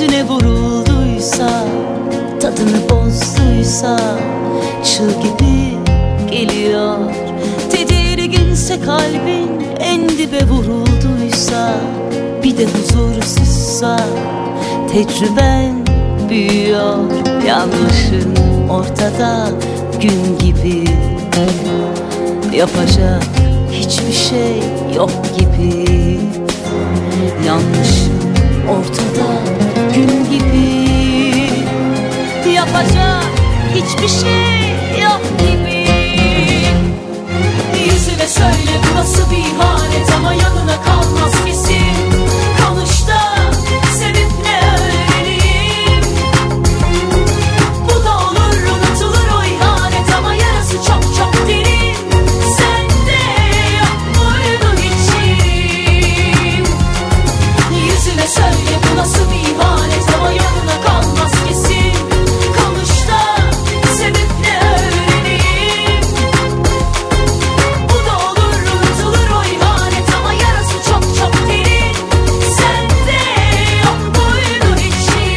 yüzüne vurulduysa, tadını bozduysa, çığ gibi geliyor. Tedirginse kalbin, en dibe vurulduysa, bir de huzursuzsa, tecrüben büyüyor. Yanlışın ortada gün gibi, yapacak hiçbir şey yok gibi. Yanlışın ortada gün gibi, yapacak hiçbir şey yok gibi. Yüzüne söyle bu nasıl bir ihanet, ama yanına kalmaz kesin. Konuş da sebep ne öğreneyim. Bu da olur, unutulur o ihanet, ama yarası çok çok derin. Sende yok muydu hiçim? Yüzüne söyle bu nasıl bir ihanet, ama yanına kalmaz kesin. Konuş da sebep ne öğreneyim. Bu da olur, unutulur o ihanet, ama yarası çok çok derin. Sende yok muydu hiçim?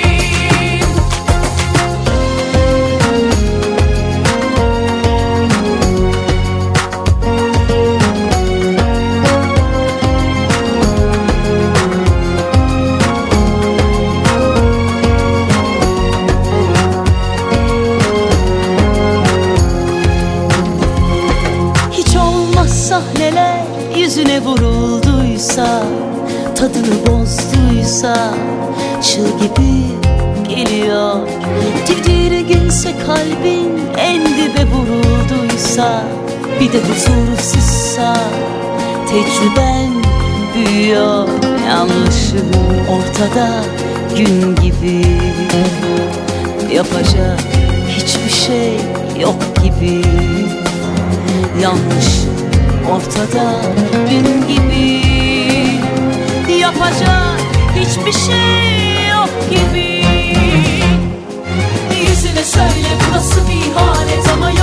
Hiç olmazsa neler yüzüne vurulduysa, tadını bozduysa, çığ gibi geliyor. Tedirginse kalbin, en dibe vurulduysa, bir de huzursuzsa, tecrüben büyüyor. Yanlışın ortada gün gibi, yapacak hiçbir şey yok gibi. Yanlış ortada gün gibi, yapacak hiçbir şey yok gibi. Yüzüne söyle bu nasıl bir ihanet, ama